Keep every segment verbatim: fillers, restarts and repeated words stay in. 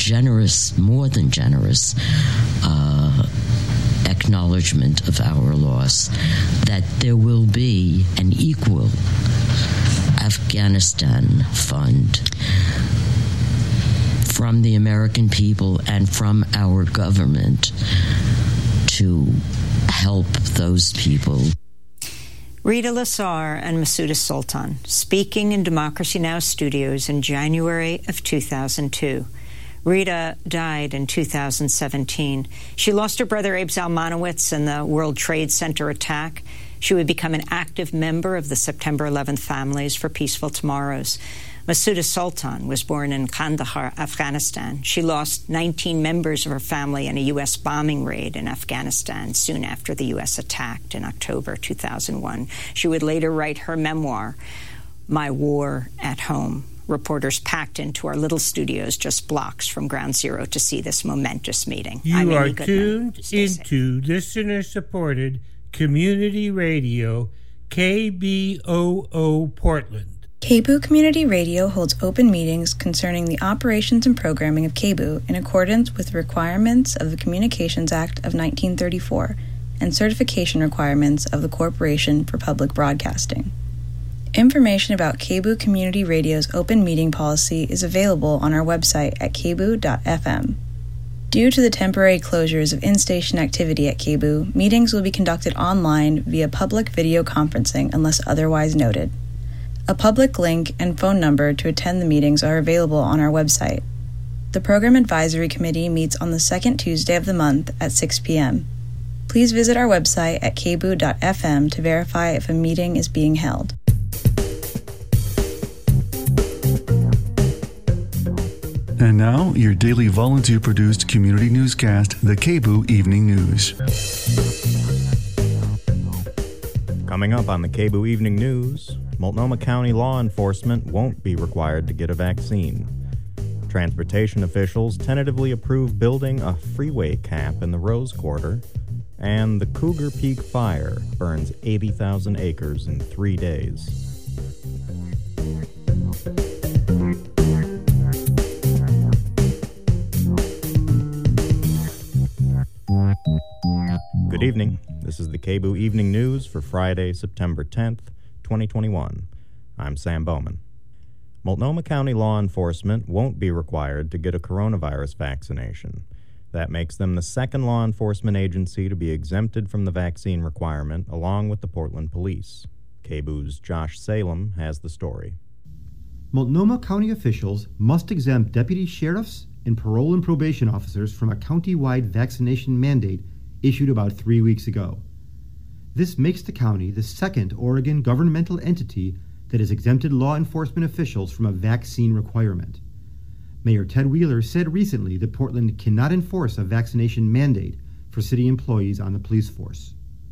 generous, more than generous, uh, acknowledgement of our loss, that there will be an equal Afghanistan fund from the American people and from our government to help those people. Rita Lasar and Masuda Sultan, speaking in Democracy Now! Studios in January of two thousand two. Rita died in two thousand seventeen. She lost her brother Abe Zalmanowitz in the World Trade Center attack. She would become an active member of the September eleventh Families for Peaceful Tomorrows. Masuda Sultan was born in Kandahar, Afghanistan. She lost nineteen members of her family in a U S bombing raid in Afghanistan soon after the U S attacked in October two thousand one. She would later write her memoir, My War at Home. Reporters packed into our little studios just blocks from Ground Zero to see this momentous meeting. You I'm are Amy Goodman. tuned Stay into listener-supported community radio, K B O O Portland. K B O O Community Radio holds open meetings concerning the operations and programming of K B O O in accordance with the requirements of the Communications Act of nineteen thirty-four and certification requirements of the Corporation for Public Broadcasting. Information about K B O O Community Radio's open meeting policy is available on our website at k b o dot f m. Due to the temporary closures of in-station activity at K B O O, meetings will be conducted online via public video conferencing unless otherwise noted. A public link and phone number to attend the meetings are available on our website. The Program Advisory Committee meets on the second Tuesday of the month at six p.m. Please visit our website at k b o dot f m to verify if a meeting is being held. And now, your daily volunteer-produced community newscast, the K B O O Evening News. Coming up on the K B O O Evening News, Multnomah County law enforcement won't be required to get a vaccine. Transportation officials tentatively approve building a freeway cap in the Rose Quarter, and the Cougar Peak Fire burns eighty thousand acres in three days. Good evening. This is the K B O O Evening News for Friday, September tenth, twenty twenty-one. I'm Sam Bowman. Multnomah County law enforcement won't be required to get a coronavirus vaccination. That makes them the second law enforcement agency to be exempted from the vaccine requirement, along with the Portland Police. K B O O's Josh Salem has the story. Multnomah County officials must exempt deputy sheriffs and parole and probation officers from a county-wide vaccination mandate issued about three weeks ago. This makes the county the second Oregon governmental entity that has exempted law enforcement officials from a vaccine requirement. Mayor Ted Wheeler said recently that Portland cannot enforce a vaccination mandate for city employees on the police force.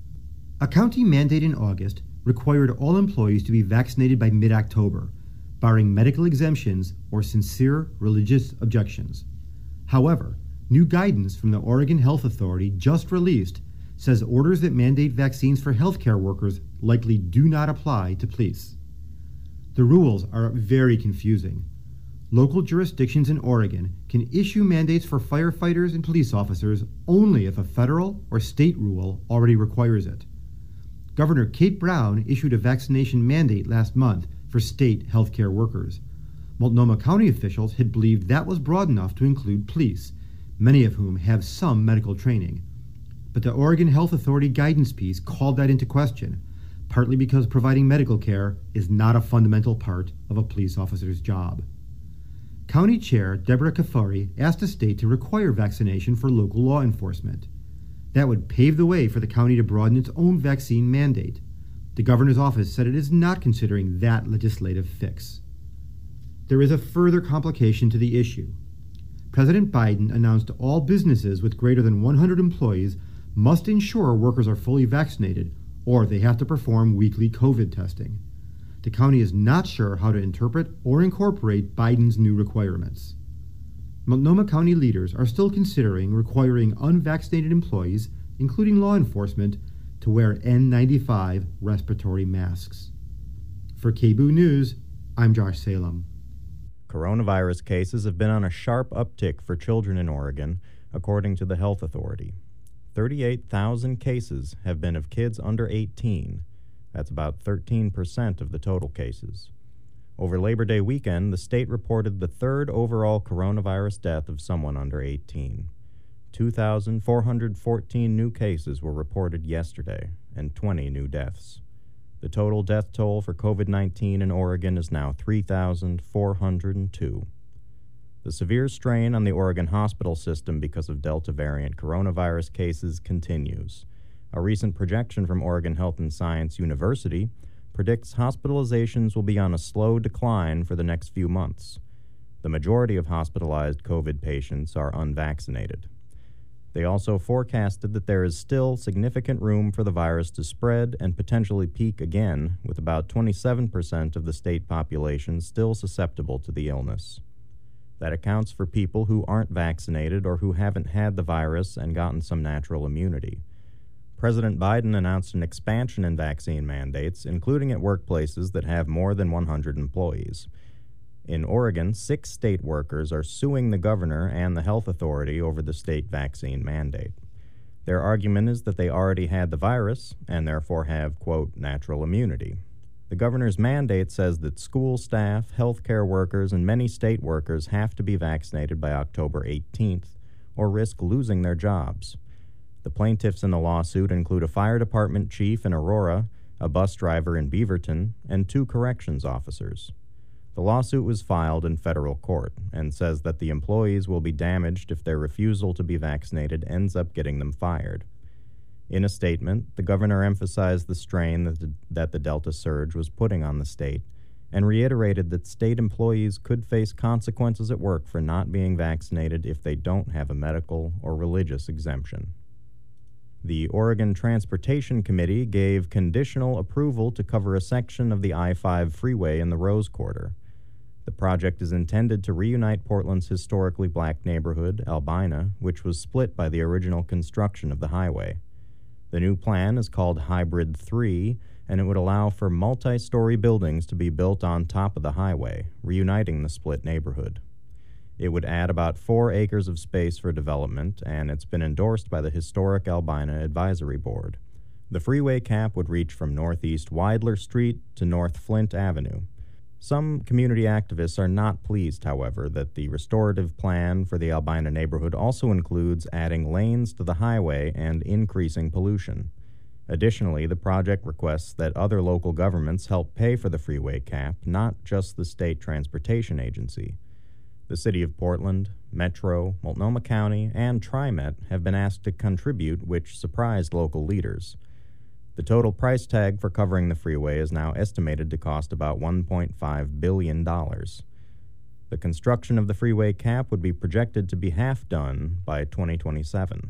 A county mandate in August required all employees to be vaccinated by mid-October, barring medical exemptions or sincere religious objections. However, new guidance from the Oregon Health Authority just released says orders that mandate vaccines for healthcare workers likely do not apply to police. The rules are very confusing. Local jurisdictions in Oregon can issue mandates for firefighters and police officers only if a federal or state rule already requires it. Governor Kate Brown issued a vaccination mandate last month for state healthcare workers. Multnomah County officials had believed that was broad enough to include police, many of whom have some medical training. But the Oregon Health Authority guidance piece called that into question, partly because providing medical care is not a fundamental part of a police officer's job. County Chair Deborah Kafari asked the state to require vaccination for local law enforcement. That would pave the way for the county to broaden its own vaccine mandate. The governor's office said it is not considering that legislative fix. There is a further complication to the issue. President Biden announced all businesses with greater than one hundred employees must ensure workers are fully vaccinated, or they have to perform weekly COVID testing. The county is not sure how to interpret or incorporate Biden's new requirements. Multnomah County leaders are still considering requiring unvaccinated employees, including law enforcement, to wear N ninety-five respiratory masks. For K B O O News, I'm Josh Salem. Coronavirus cases have been on a sharp uptick for children in Oregon, according to the health authority. thirty-eight thousand cases have been of kids under eighteen. That's about thirteen percent of the total cases. Over Labor Day weekend, the state reported the third overall coronavirus death of someone under eighteen. two thousand four hundred fourteen new cases were reported yesterday, and twenty new deaths. The total death toll for COVID nineteen in Oregon is now three thousand four hundred two. The severe strain on the Oregon hospital system because of Delta variant coronavirus cases continues. A recent projection from Oregon Health and Science University predicts hospitalizations will be on a slow decline for the next few months. The majority of hospitalized COVID patients are unvaccinated. They also forecasted that there is still significant room for the virus to spread and potentially peak again, with about twenty-seven percent of the state population still susceptible to the illness. That accounts for people who aren't vaccinated or who haven't had the virus and gotten some natural immunity. President Biden announced an expansion in vaccine mandates, including at workplaces that have more than one hundred employees. In Oregon, six state workers are suing the governor and the health authority over the state vaccine mandate. Their argument is that they already had the virus and therefore have, quote, natural immunity. The governor's mandate says that school staff, healthcare workers, and many state workers have to be vaccinated by October eighteenth or risk losing their jobs. The plaintiffs in the lawsuit include a fire department chief in Aurora, a bus driver in Beaverton, and two corrections officers. The lawsuit was filed in federal court and says that the employees will be damaged if their refusal to be vaccinated ends up getting them fired. In a statement, the governor emphasized the strain that the, that the Delta surge was putting on the state and reiterated that state employees could face consequences at work for not being vaccinated if they don't have a medical or religious exemption. The Oregon Transportation Committee gave conditional approval to cover a section of the I five freeway in the Rose Quarter. The project is intended to reunite Portland's historically black neighborhood, Albina, which was split by the original construction of the highway. The new plan is called Hybrid three, and it would allow for multi-story buildings to be built on top of the highway, reuniting the split neighborhood. It would add about four acres of space for development, and it's been endorsed by the Historic Albina Advisory Board. The freeway cap would reach from northeast Weidler Street to North Flint Avenue. Some community activists are not pleased, however, that the restorative plan for the Albina neighborhood also includes adding lanes to the highway and increasing pollution. Additionally, the project requests that other local governments help pay for the freeway cap, not just the State Transportation Agency. The City of Portland, Metro, Multnomah County, and TriMet have been asked to contribute, which surprised local leaders. The total price tag for covering the freeway is now estimated to cost about one point five billion dollars. The construction of the freeway cap would be projected to be half done by twenty twenty-seven.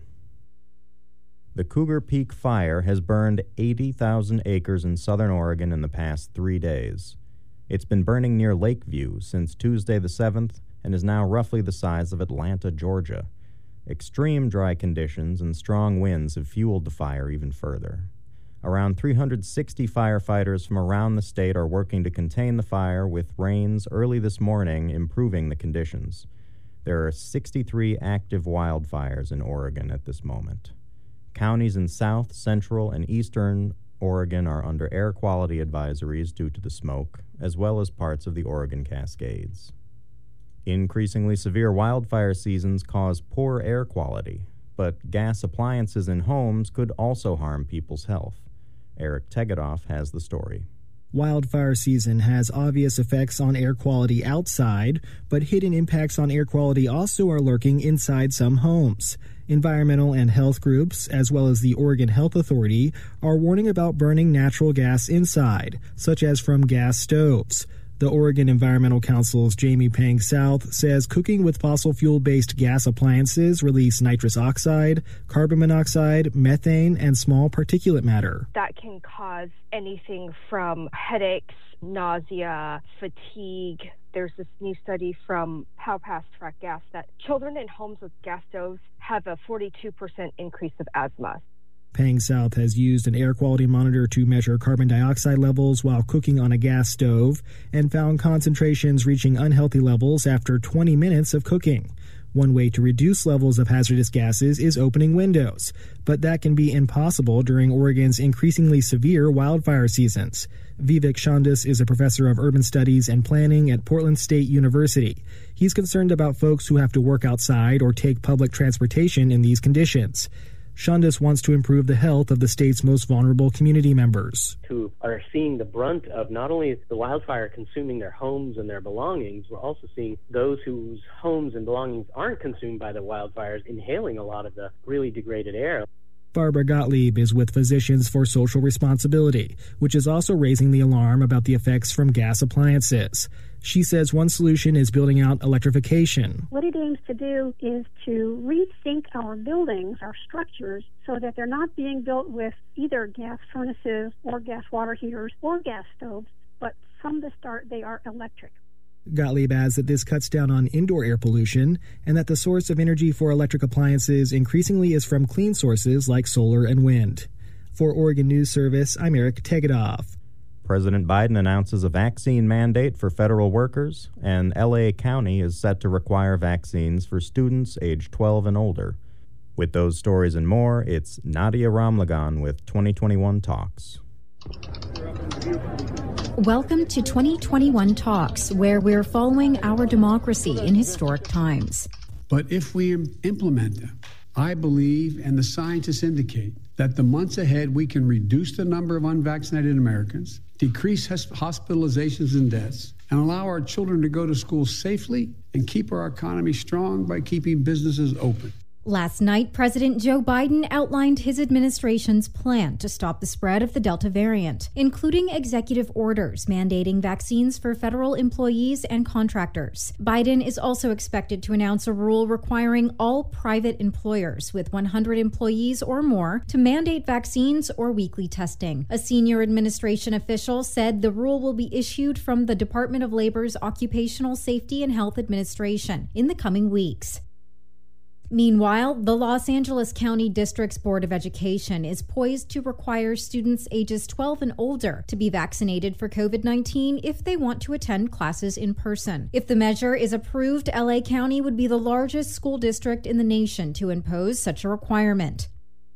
The Cougar Peak Fire has burned eighty thousand acres in southern Oregon in the past three days. It's been burning near Lakeview since Tuesday the seventh and is now roughly the size of Atlanta, Georgia. Extreme dry conditions and strong winds have fueled the fire even further. Around three hundred sixty firefighters from around the state are working to contain the fire, with rains early this morning improving the conditions. There are sixty-three active wildfires in Oregon at this moment. Counties in south, central, and eastern Oregon are under air quality advisories due to the smoke, as well as parts of the Oregon Cascades. Increasingly severe wildfire seasons cause poor air quality, but gas appliances in homes could also harm people's health. Eric Tegedoff has the story. Wildfire season has obvious effects on air quality outside, but hidden impacts on air quality also are lurking inside some homes. Environmental and health groups, as well as the Oregon Health Authority, are warning about burning natural gas inside, such as from gas stoves. The Oregon Environmental Council's Jamie Pang South says cooking with fossil fuel-based gas appliances release nitrous oxide, carbon monoxide, methane, and small particulate matter. That can cause anything from headaches, nausea, fatigue. There's this new study from PowPass Track Gas that children in homes with gas stoves have a forty-two percent increase of asthma. Pang South has used an air quality monitor to measure carbon dioxide levels while cooking on a gas stove and found concentrations reaching unhealthy levels after twenty minutes of cooking. One way to reduce levels of hazardous gases is opening windows, but that can be impossible during Oregon's increasingly severe wildfire seasons. Vivek Shandis is a professor of urban studies and planning at Portland State University. He's concerned about folks who have to work outside or take public transportation in these conditions. Shandis wants to improve the health of the state's most vulnerable community members, who are seeing the brunt of not only the wildfire consuming their homes and their belongings, we're also seeing those whose homes and belongings aren't consumed by the wildfires inhaling a lot of the really degraded air. Barbara Gottlieb is with Physicians for Social Responsibility, which is also raising the alarm about the effects from gas appliances. She says one solution is building out electrification. What it aims to do is to rethink our buildings, our structures, so that they're not being built with either gas furnaces or gas water heaters or gas stoves, but from the start they are electric. Gottlieb adds that this cuts down on indoor air pollution and that the source of energy for electric appliances increasingly is from clean sources like solar and wind. For Oregon News Service, I'm Eric Tegedoff. President Biden announces a vaccine mandate for federal workers, and L A County is set to require vaccines for students aged twelve and older. With those stories and more, it's Nadia Ramlagan with twenty twenty-one Talks. Welcome to twenty twenty-one Talks, where we're following our democracy in historic times. But if we implement them, I believe, and the scientists indicate, that the months ahead we can reduce the number of unvaccinated Americans, decrease hospitalizations and deaths, and allow our children to go to school safely and keep our economy strong by keeping businesses open. Last night, President Joe Biden outlined his administration's plan to stop the spread of the Delta variant, including executive orders mandating vaccines for federal employees and contractors. Biden is also expected to announce a rule requiring all private employers with one hundred employees or more to mandate vaccines or weekly testing. A senior administration official said the rule will be issued from the Department of Labor's Occupational Safety and Health Administration in the coming weeks. Meanwhile, the Los Angeles County District's Board of Education is poised to require students ages twelve and older to be vaccinated for covid nineteen if they want to attend classes in person. If the measure is approved, L A County would be the largest school district in the nation to impose such a requirement.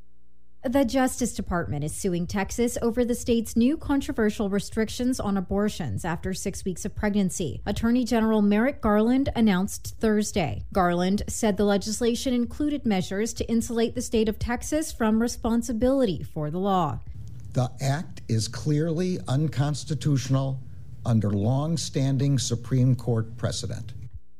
The Justice Department is suing Texas over the state's new controversial restrictions on abortions after six weeks of pregnancy. Attorney General Merrick Garland announced Thursday. Garland said the legislation included measures to insulate the state of Texas from responsibility for the law. The act is clearly unconstitutional under long-standing Supreme Court precedent.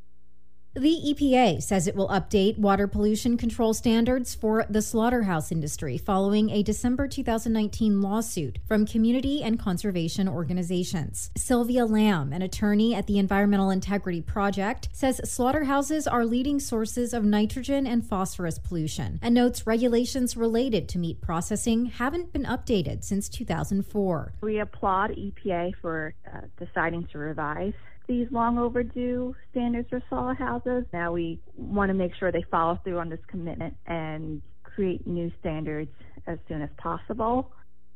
The E P A says it will update water pollution control standards for the slaughterhouse industry following a December two thousand nineteen lawsuit from community and conservation organizations. Sylvia Lamb, an attorney at the Environmental Integrity Project, says slaughterhouses are leading sources of nitrogen and phosphorus pollution and notes regulations related to meat processing haven't been updated since two thousand four. We applaud E P A for uh, deciding to revise these long overdue standards for slaughterhouses. Now we want to make sure they follow through on this commitment and create new standards as soon as possible.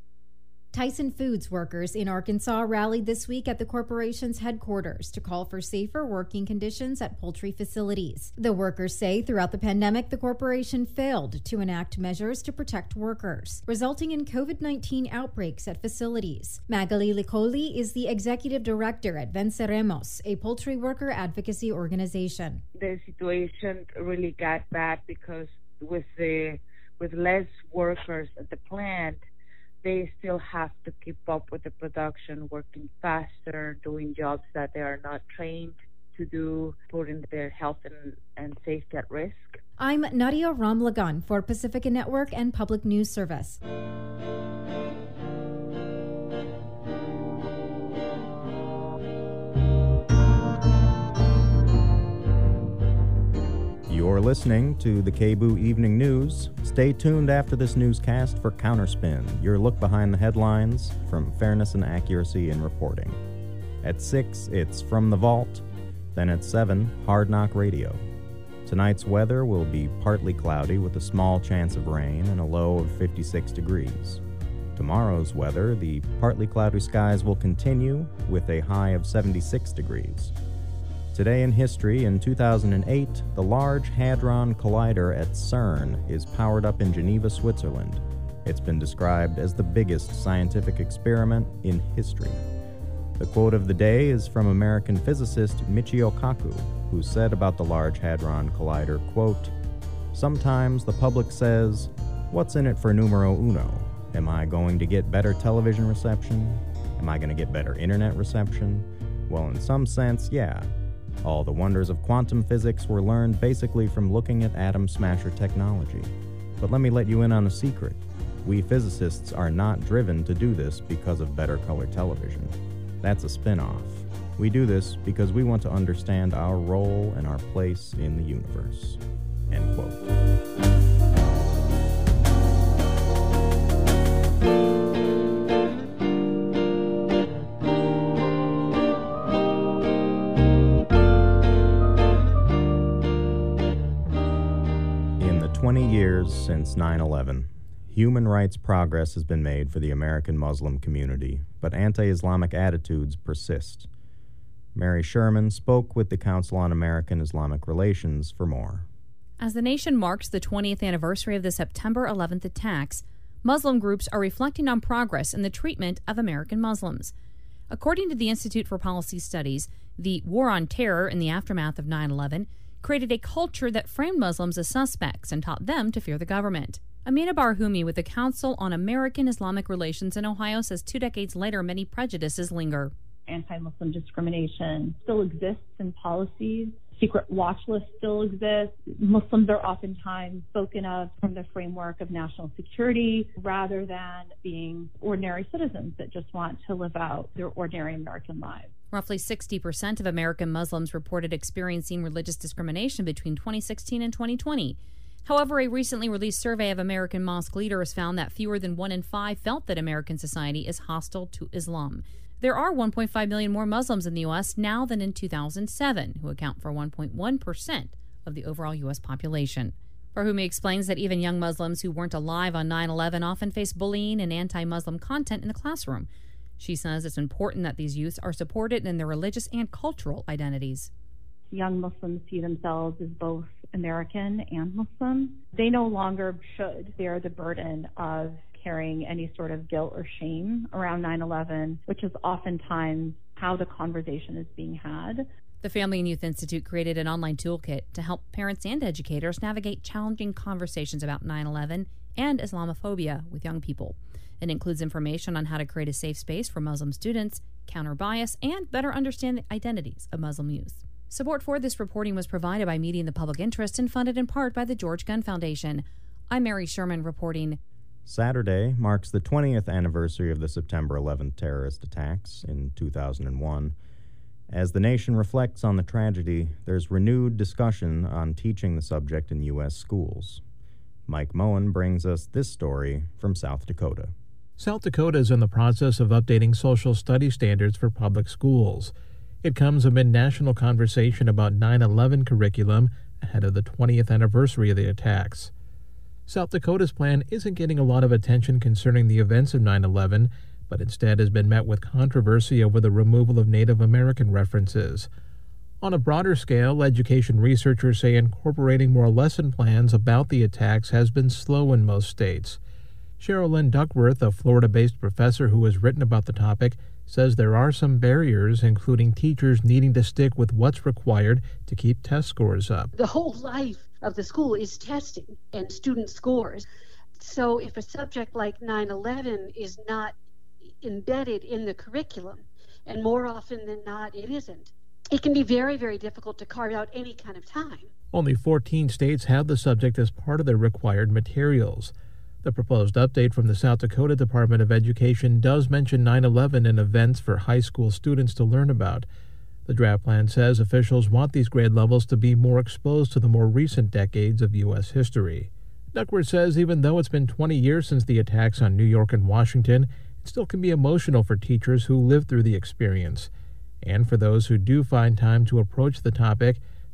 Tyson Foods workers in Arkansas rallied this week at the corporation's headquarters to call for safer working conditions at poultry facilities. The workers say throughout the pandemic, the corporation failed to enact measures to protect workers, resulting in covid nineteen outbreaks at facilities. Magali Licoli is the executive director at Venceremos, a poultry worker advocacy organization. The situation really got bad because with the with less workers at the plant, they still have to keep up with the production, working faster, doing jobs that they are not trained to do, putting their health and, and safety at risk. I'm Nadia Ramlagan for Pacifica Network and Public News Service. You're listening to the K B O O Evening News. Stay tuned after this newscast for Counterspin, your look behind the headlines from fairness and accuracy in reporting. At six, it's From the Vault. Then at seven, Hard Knock Radio. Tonight's weather will be partly cloudy with a small chance of rain and a low of fifty-six degrees. Tomorrow's weather, the partly cloudy skies will continue with a high of seventy-six degrees. Today in history, in two thousand eight, the Large Hadron Collider at CERN is powered up in Geneva, Switzerland. It's been described as the biggest scientific experiment in history. The quote of the day is from American physicist Michio Kaku, who said about the Large Hadron Collider, quote, "Sometimes the public says, what's in it for numero uno? Am I going to get better television reception? Am I going to get better internet reception? Well, in some sense, yeah. All the wonders of quantum physics were learned basically from looking at atom smasher technology. But let me let you in on a secret. We physicists are not driven to do this because of better color television. That's a spin-off. We do this because we want to understand our role and our place in the universe." End quote. twenty years since nine eleven, human rights progress has been made for the American Muslim community, but anti-Islamic attitudes persist. Mary Sherman spoke with the Council on American Islamic Relations for more. As the nation marks the twentieth anniversary of the September eleventh attacks, Muslim groups are reflecting on progress in the treatment of American Muslims. According to the Institute for Policy Studies, the war on terror in the aftermath of nine eleven created a culture that framed Muslims as suspects and taught them to fear the government. Amina Barhumi with the Council on American Islamic Relations in Ohio says two decades later, many prejudices linger. Anti-Muslim discrimination still exists in policies. Secret watch lists still exist. Muslims are oftentimes spoken of from the framework of national security rather than being ordinary citizens that just want to live out their ordinary American lives. Roughly sixty percent of American Muslims reported experiencing religious discrimination between twenty sixteen and twenty twenty. However, a recently released survey of American mosque leaders found that fewer than one in five felt that American society is hostile to Islam. There are one point five million more Muslims in the U S now than in two thousand seven, who account for one point one percent of the overall U S population. Barhumi explains that even young Muslims who weren't alive on nine eleven often face bullying and anti-Muslim content in the classroom. She says it's important that these youths are supported in their religious and cultural identities. Young Muslims see themselves as both American and Muslim. They no longer should bear the burden of carrying any sort of guilt or shame around nine eleven, which is oftentimes how the conversation is being had. The Family and Youth Institute created an online toolkit to help parents and educators navigate challenging conversations about nine eleven and Islamophobia with young people. It includes information on how to create a safe space for Muslim students, counter bias, and better understand the identities of Muslim youth. Support for this reporting was provided by Media in the Public Interest and funded in part by the George Gunn Foundation. I'm Mary Sherman reporting. Saturday marks the twentieth anniversary of the September eleventh terrorist attacks in two thousand one. As the nation reflects on the tragedy, there's renewed discussion on teaching the subject in U S schools. Mike Moen brings us this story from South Dakota. South Dakota is in the process of updating social studies standards for public schools. It comes amid national conversation about nine eleven curriculum ahead of the twentieth anniversary of the attacks. South Dakota's plan isn't getting a lot of attention concerning the events of nine eleven, but instead has been met with controversy over the removal of Native American references. On a broader scale, education researchers say incorporating more lesson plans about the attacks has been slow in most states. Cheryl Lynn Duckworth, a Florida-based professor who has written about the topic, says there are some barriers, including teachers needing to stick with what's required to keep test scores up. The whole life of the school is testing and student scores. So if a subject like nine eleven is not embedded in the curriculum, and more often than not it isn't, it can be very, very difficult to carve out any kind of time. Only fourteen states have the subject as part of their required materials. The proposed update from the South Dakota Department of Education does mention nine eleven and events for high school students to learn about. The draft plan says officials want these grade levels to be more exposed to the more recent decades of U S history. Duckworth says even though it's been twenty years since the attacks on New York and Washington, it still can be emotional for teachers who lived through the experience. And for those who do find time to approach the topic,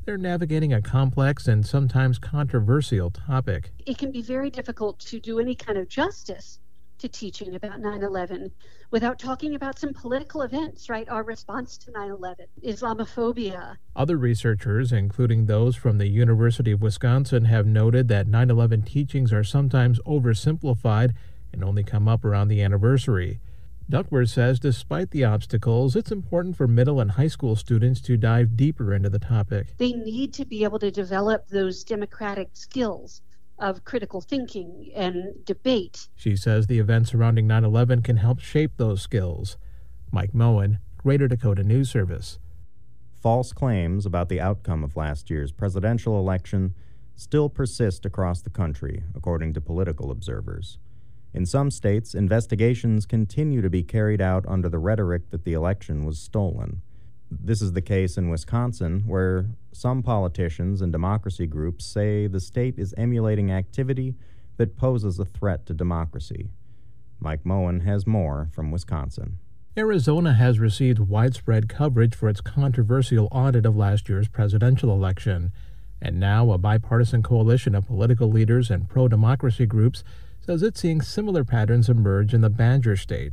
they're navigating a complex and sometimes controversial topic. It can be very difficult to do any kind of justice to teaching about nine eleven without talking about some political events, right? Our response to nine eleven, Islamophobia. Other researchers, including those from the University of Wisconsin, have noted that nine eleven teachings are sometimes oversimplified and only come up around the anniversary. Duckworth says despite the obstacles, it's important for middle and high school students to dive deeper into the topic. They need to be able to develop those democratic skills of critical thinking and debate. She says the events surrounding nine eleven can help shape those skills. Mike Moen, Greater Dakota News Service. False claims about the outcome of last year's presidential election still persist across the country, according to political observers. In some states, investigations continue to be carried out under the rhetoric that the election was stolen. This is the case in Wisconsin, where some politicians and democracy groups say the state is emulating activity that poses a threat to democracy. Mike Moen has more from Wisconsin. Arizona has received widespread coverage for its controversial audit of last year's presidential election, and now a bipartisan coalition of political leaders and pro-democracy groups says it's seeing similar patterns emerge in the Badger State.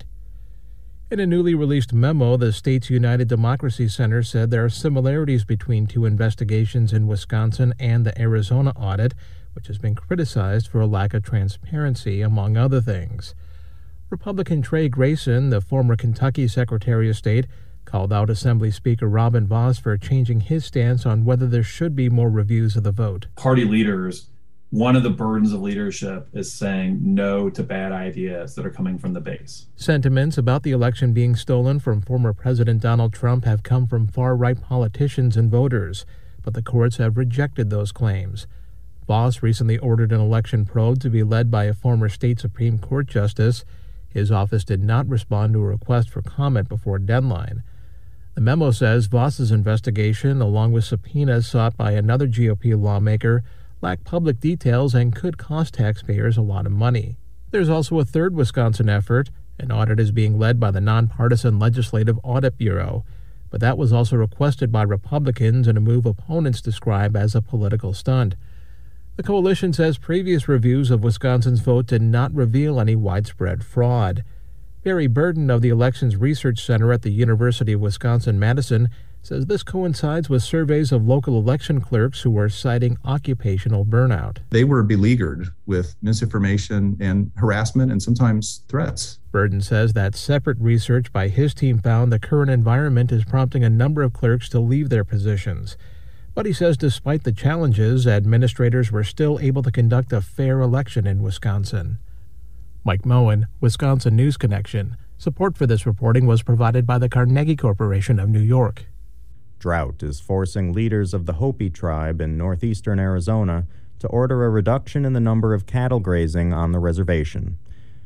In a newly released memo, the state's United Democracy Center said there are similarities between two investigations in Wisconsin and the Arizona audit, which has been criticized for a lack of transparency, among other things. Republican Trey Grayson, the former Kentucky Secretary of State, called out Assembly Speaker Robin Vos for changing his stance on whether there should be more reviews of the vote. Party leaders, one of the burdens of leadership is saying no to bad ideas that are coming from the base. Sentiments about the election being stolen from former President Donald Trump have come from far-right politicians and voters, but the courts have rejected those claims. Vos recently ordered an election probe to be led by a former state Supreme Court justice. His office did not respond to a request for comment before deadline. The memo says Vos's investigation, along with subpoenas sought by another G O P lawmaker, lack public details and could cost taxpayers a lot of money. There's also a third Wisconsin effort. An audit is being led by the nonpartisan Legislative Audit Bureau, but that was also requested by Republicans in a move opponents describe as a political stunt. The coalition says previous reviews of Wisconsin's vote did not reveal any widespread fraud. Barry Burden of the Elections Research Center at the University of Wisconsin-Madison says this coincides with surveys of local election clerks who are citing occupational burnout. They were beleaguered with misinformation and harassment and sometimes threats. Burden says that separate research by his team found the current environment is prompting a number of clerks to leave their positions. But he says despite the challenges, administrators were still able to conduct a fair election in Wisconsin. Mike Moen, Wisconsin News Connection. Support for this reporting was provided by the Carnegie Corporation of New York. Drought is forcing leaders of the Hopi tribe in northeastern Arizona to order a reduction in the number of cattle grazing on the reservation.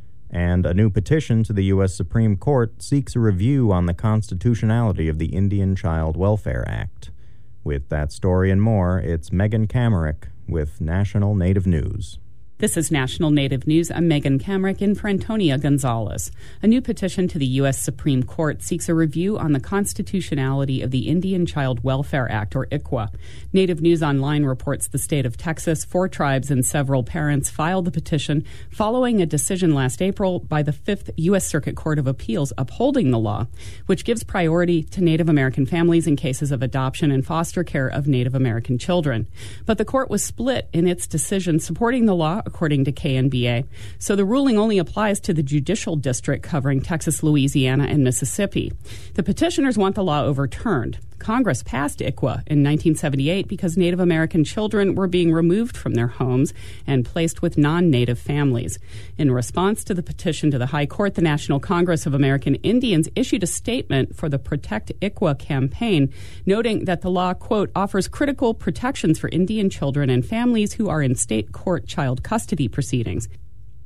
And a new petition to the U S Supreme Court seeks a review on the constitutionality of the Indian Child Welfare Act. With that story and more, it's Megan Kamerick with National Native News. This is National Native News. I'm Megan Kamerick in for Antonia Gonzalez. A new petition to the U S Supreme Court seeks a review on the constitutionality of the Indian Child Welfare Act, or I C W A. Native News Online reports the state of Texas, four tribes, and several parents filed the petition following a decision last April by the Fifth U S Circuit Court of Appeals upholding the law, which gives priority to Native American families in cases of adoption and foster care of Native American children. But the court was split in its decision supporting the law, according to K N B A. So the ruling only applies to the judicial district covering Texas, Louisiana, and Mississippi. The petitioners want the law overturned. Congress passed I C W A in nineteen seventy-eight because Native American children were being removed from their homes and placed with non-Native families. In response to the petition to the High Court, the National Congress of American Indians issued a statement for the Protect I C W A campaign, noting that the law, quote, offers critical protections for Indian children and families who are in state court child custody proceedings.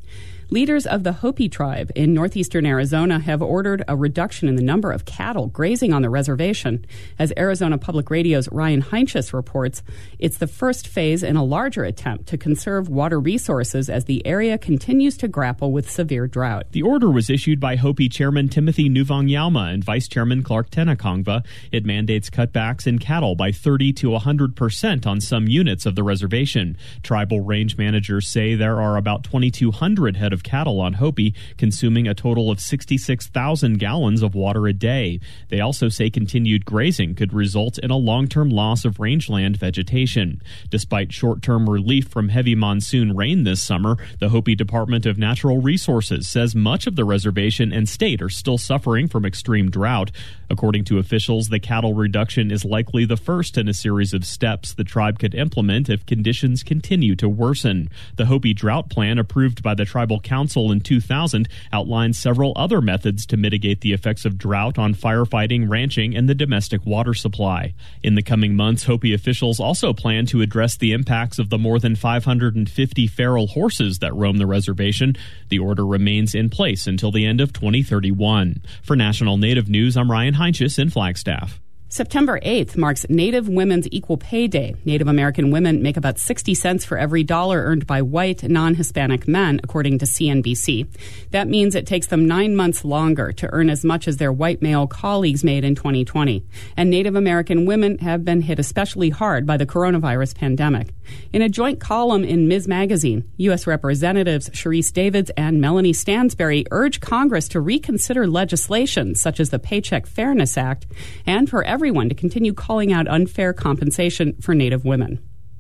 Leaders of the Hopi tribe in northeastern Arizona have ordered a reduction in the number of cattle grazing on the reservation. As Arizona Public Radio's Ryan Heinches reports, it's the first phase in a larger attempt to conserve water resources as the area continues to grapple with severe drought. The order was issued by Hopi Chairman Timothy Nuvong and Vice Chairman Clark Tenakongva. It mandates cutbacks in cattle by thirty to one hundred percent on some units of the reservation. Tribal range managers say there are about twenty-two hundred head of cattle on Hopi, consuming a total of sixty-six thousand gallons of water a day. They also say continued grazing could result in a long-term loss of rangeland vegetation. Despite short-term relief from heavy monsoon rain this summer, the Hopi Department of Natural Resources says much of the reservation and state are still suffering from extreme drought. According to officials, the cattle reduction is likely the first in a series of steps the tribe could implement if conditions continue to worsen. The Hopi Drought Plan, approved by the Tribal Council in two thousand, outlines several other methods to mitigate the effects of drought on firefighting, ranching, and the domestic water supply. In the coming months, Hopi officials also plan to address the impacts of the more than five hundred fifty feral horses that roam the reservation. The order remains in place until the end of twenty thirty-one. For National Native News, I'm Ryan Heinches in Flagstaff. September eighth marks Native Women's Equal Pay Day. Native American women make about sixty cents for every dollar earned by white, non-Hispanic men, according to C N B C. That means it takes them nine months longer to earn as much as their white male colleagues made in twenty twenty. And Native American women have been hit especially hard by the coronavirus pandemic. In a joint column in Miz Magazine, U S Representatives Sharice Davids and Melanie Stansberry urge Congress to reconsider legislation such as the Paycheck Fairness Act and for every everyone to continue calling out unfair compensation for Native women.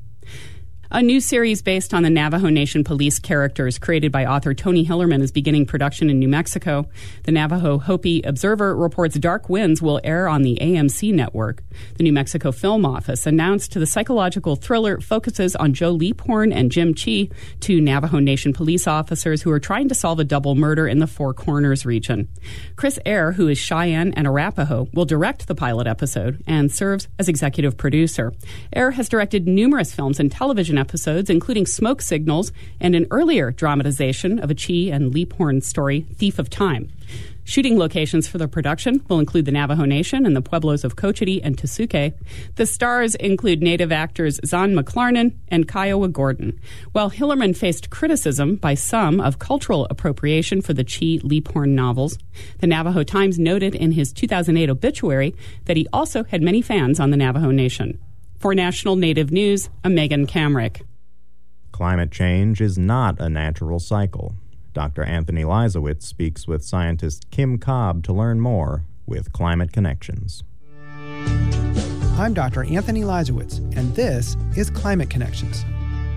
A new series based on the Navajo Nation police characters created by author Tony Hillerman is beginning production in New Mexico. The Navajo Hopi Observer reports Dark Winds will air on the A M C network. The New Mexico Film Office announced the psychological thriller focuses on Joe Leaphorn and Jim Chi, two Navajo Nation police officers who are trying to solve a double murder in the Four Corners region. Chris Eyre, who is Cheyenne and Arapaho, will direct the pilot episode and serves as executive producer. Eyre has directed numerous films and television episodes, including Smoke Signals and an earlier dramatization of a Chi and Leaphorn story, Thief of Time. Shooting locations for the production will include the Navajo Nation and the pueblos of Cochiti and Tesuque. The stars include Native actors Zahn McClarnon and Kiowa Gordon. While Hillerman faced criticism by some of cultural appropriation for the Chi Leaphorn novels, the Navajo Times noted in his two thousand eight obituary that he also had many fans on the Navajo Nation. For National Native News, I'm Megan Kamrick. Climate change is not a natural cycle. Doctor Anthony Leisowitz speaks with scientist Kim Cobb to learn more with Climate Connections. I'm Doctor Anthony Leisowitz, and this is Climate Connections.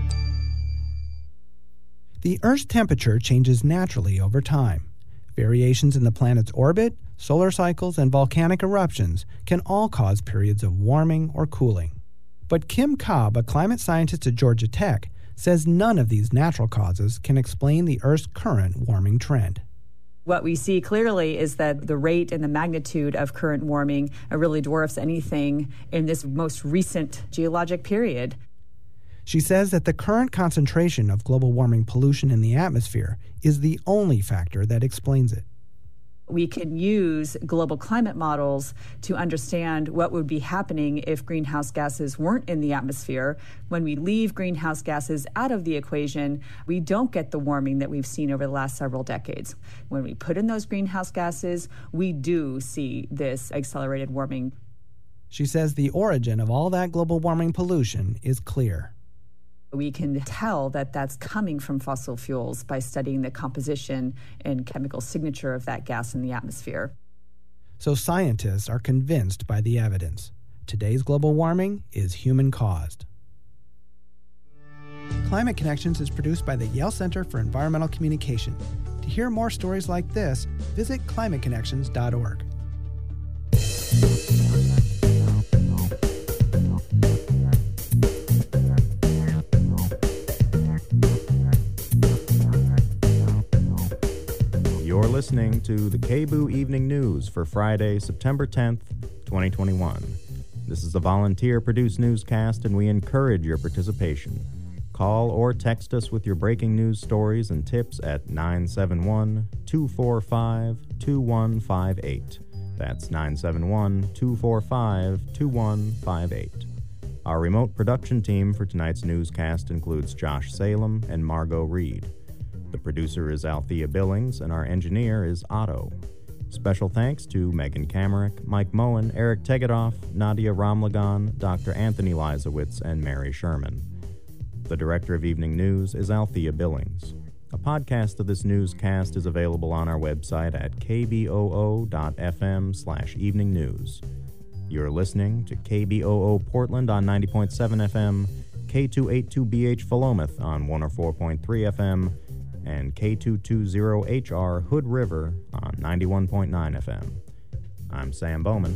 The Earth's temperature changes naturally over time. Variations in the planet's orbit, solar cycles, and volcanic eruptions can all cause periods of warming or cooling. But Kim Cobb, a climate scientist at Georgia Tech, says none of these natural causes can explain the Earth's current warming trend. What we see clearly is that the rate and the magnitude of current warming really dwarfs anything in this most recent geologic period. She says that the current concentration of global warming pollution in the atmosphere is the only factor that explains it. We can use global climate models to understand what would be happening if greenhouse gases weren't in the atmosphere. When we leave greenhouse gases out of the equation, we don't get the warming that we've seen over the last several decades. When we put in those greenhouse gases, we do see this accelerated warming. She says the origin of all that global warming pollution is clear. We can tell that that's coming from fossil fuels by studying the composition and chemical signature of that gas in the atmosphere. So scientists are convinced by the evidence. Today's global warming is human-caused. Climate Connections is produced by the Yale Center for Environmental Communication. To hear more stories like this, visit climate connections dot org. You're listening to the K B O O Evening News for Friday, September tenth, twenty twenty-one. This is a volunteer-produced newscast, and we encourage your participation. Call or text us with your breaking news stories and tips at nine seven one, two four five, two one five eight. That's nine seven one, two four five, two one five eight. Our remote production team for tonight's newscast includes Josh Salem and Margot Reed. The producer is Althea Billings, and our engineer is Otto. Special thanks to Megan Kamerick, Mike Moen, Eric Tegedoff, Nadia Ramlagan, Doctor Anthony Lizowitz, and Mary Sherman. The director of Evening News is Althea Billings. A podcast of this newscast is available on our website at k b o o dot f m slash evening news. You're listening to K B O O Portland on ninety point seven F M, K two eighty-two B H Philomath on one oh four point three F M, and K two twenty H R Hood River on ninety-one point nine F M. I'm Sam Bowman.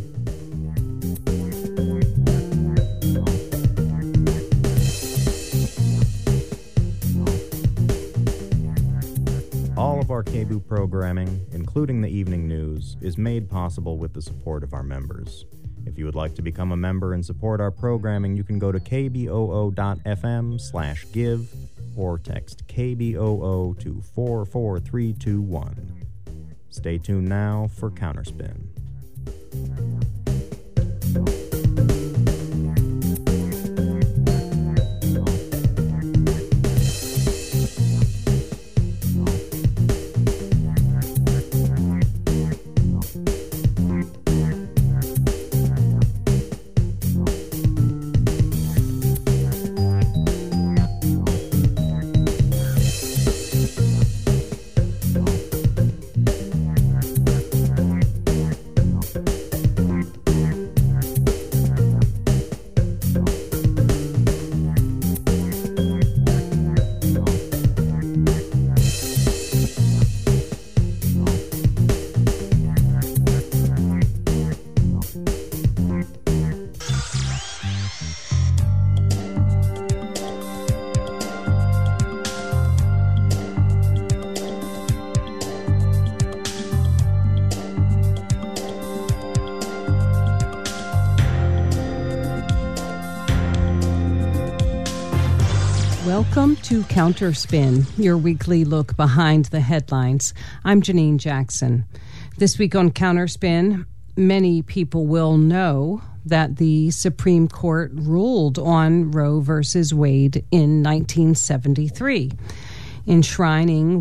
All of our K B O O programming, including the evening news, is made possible with the support of our members. If you would like to become a member and support our programming, you can go to k b o o dot f m slash give or text K B O O to four four three two one. Stay tuned now for Counterspin. Welcome to Counterspin, your weekly look behind the headlines. I'm Janine Jackson. This week on Counterspin, many people will know that the Supreme Court ruled on Roe versus Wade in nineteen seventy-three, enshrining